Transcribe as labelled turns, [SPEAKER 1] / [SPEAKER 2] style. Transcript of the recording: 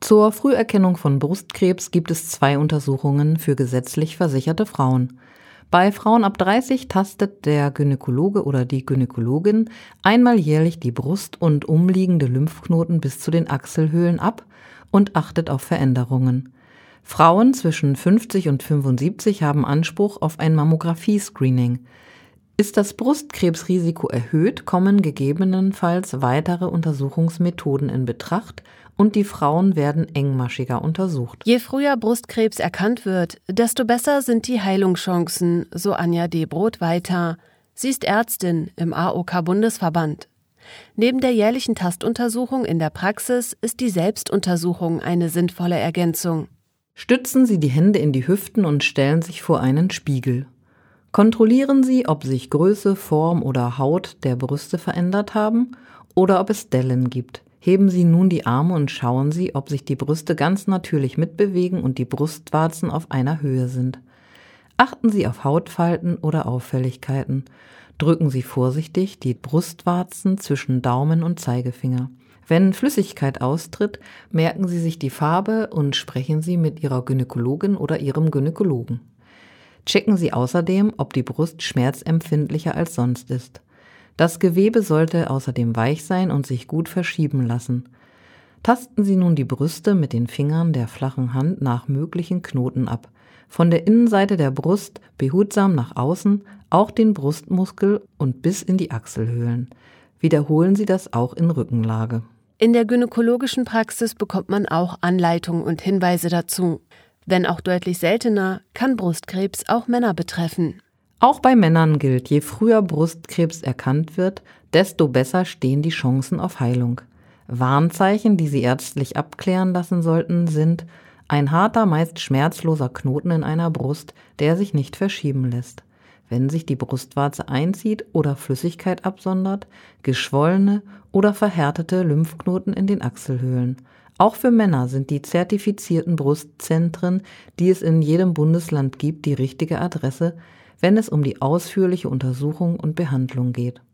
[SPEAKER 1] Zur Früherkennung von Brustkrebs gibt es 2 Untersuchungen für gesetzlich versicherte Frauen. Bei Frauen ab 30 tastet der Gynäkologe oder die Gynäkologin einmal jährlich die Brust und umliegende Lymphknoten bis zu den Achselhöhlen ab und achtet auf Veränderungen. Frauen zwischen 50 und 75 haben Anspruch auf ein Mammographie-Screening. Ist das Brustkrebsrisiko erhöht, kommen gegebenenfalls weitere Untersuchungsmethoden in Betracht und die Frauen werden engmaschiger untersucht.
[SPEAKER 2] Je früher Brustkrebs erkannt wird, desto besser sind die Heilungschancen, so Anja Debroth weiter. Sie ist Ärztin im AOK-Bundesverband. Neben der jährlichen Tastuntersuchung in der Praxis ist die Selbstuntersuchung eine sinnvolle Ergänzung.
[SPEAKER 1] Stützen Sie die Hände in die Hüften und stellen sich vor einen Spiegel. Kontrollieren Sie, ob sich Größe, Form oder Haut der Brüste verändert haben oder ob es Dellen gibt. Heben Sie nun die Arme und schauen Sie, ob sich die Brüste ganz natürlich mitbewegen und die Brustwarzen auf einer Höhe sind. Achten Sie auf Hautfalten oder Auffälligkeiten. Drücken Sie vorsichtig die Brustwarzen zwischen Daumen und Zeigefinger. Wenn Flüssigkeit austritt, merken Sie sich die Farbe und sprechen Sie mit Ihrer Gynäkologin oder Ihrem Gynäkologen. Checken Sie außerdem, ob die Brust schmerzempfindlicher als sonst ist. Das Gewebe sollte außerdem weich sein und sich gut verschieben lassen. Tasten Sie nun die Brüste mit den Fingern der flachen Hand nach möglichen Knoten ab. Von der Innenseite der Brust behutsam nach außen, auch den Brustmuskel und bis in die Achselhöhlen. Wiederholen Sie das auch in Rückenlage.
[SPEAKER 2] In der gynäkologischen Praxis bekommt man auch Anleitungen und Hinweise dazu. Wenn auch deutlich seltener, kann Brustkrebs auch Männer betreffen.
[SPEAKER 1] Auch bei Männern gilt, je früher Brustkrebs erkannt wird, desto besser stehen die Chancen auf Heilung. Warnzeichen, die Sie ärztlich abklären lassen sollten, sind ein harter, meist schmerzloser Knoten in einer Brust, der sich nicht verschieben lässt. Wenn sich die Brustwarze einzieht oder Flüssigkeit absondert, geschwollene oder verhärtete Lymphknoten in den Achselhöhlen. Auch für Männer sind die zertifizierten Brustzentren, die es in jedem Bundesland gibt, die richtige Adresse, wenn es um die ausführliche Untersuchung und Behandlung geht.